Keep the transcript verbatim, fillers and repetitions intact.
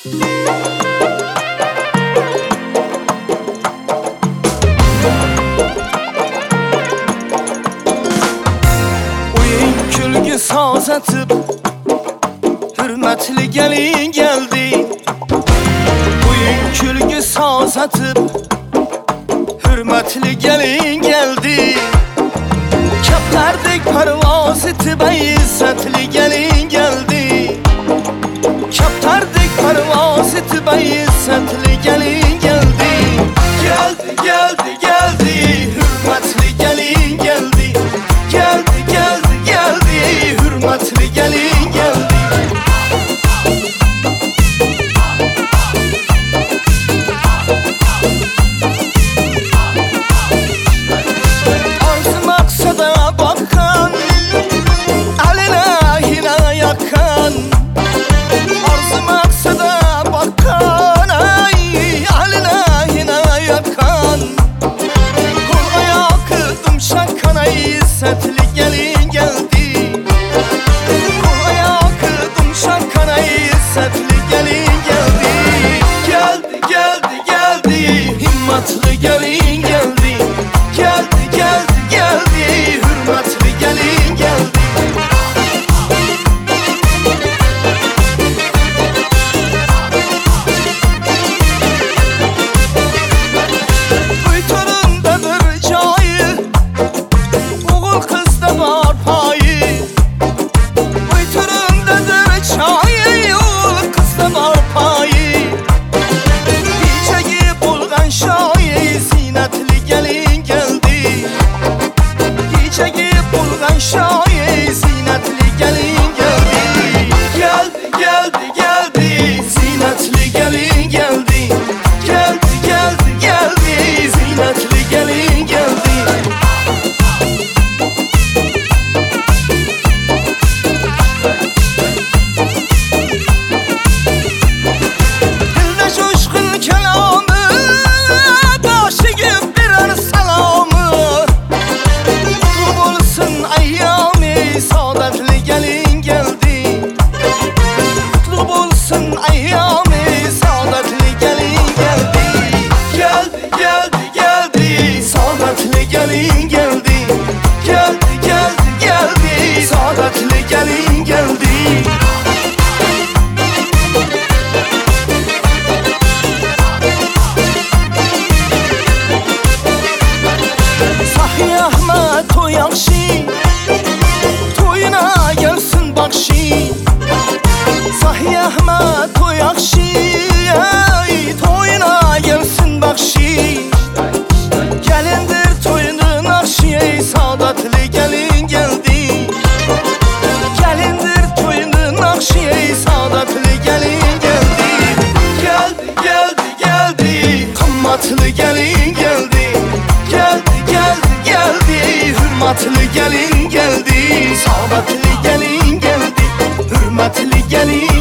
Oyun külgü saz atıp hürmetli gelin geldi. Oyun külgü saz atıp hürmetli gelin geldi. Kaplardek parvaz etip izzetli gelin geldi. Kaplardek parvaz etip izzetli gelin geldi. Geldi geldi geldi hürmetli gelin geldi. Geldi geldi geldi hürmetli gelin geldi. Arzu maksada bakan, eline hile yakan. Arzu maksada bakan, ay eline hile yakan. Kol ayağı kırdım şakana izzetli gelin geldi. Kol ayağı kırdım şakana izzetli gelin geldi. Geldi geldi geldi himmetli gelin geldi. Geldi geldi geldi hürmetli gelin geldi. Kuyturundadır cayı, oğul kızda var payı. Kuyturundadır çayı, oğul kızda var payı. Gecəyi bulğan şayı zinetli gelin geldi. Gecəyi bulğan şayı zinetli gelin geldi. Geldi geldi geldi zinetli gelin geldi. Geldi geldi geldi zinetli gelin geldi. Dilde coşkun kelamı, başı gibi birer selamı. Kutlu olsun eyyami, saadetli gelin geldi. Kutlu olsun eyyami, saadetli gelin geldi. Geldi geldi geldi saadetli gelin geldi. Geldi geldi geldi saadetli gelin geldi. Sahi Ahmet toy yaxşı, toyuna gelsin bakşı. Sahi Ahmet toy yaxşı, ay toyuna gelsin bakşı. Gelindir toyunun akşı, ey saadetli gelin geldi. Gelindir toyunun akşı, ey saadetli gelin geldi. Geldi geldi geldi kımmetli gelin geldi. Geldi geldi geldi hürmetli gelin geldi. Saadetli gelin geldi hürmetli gelin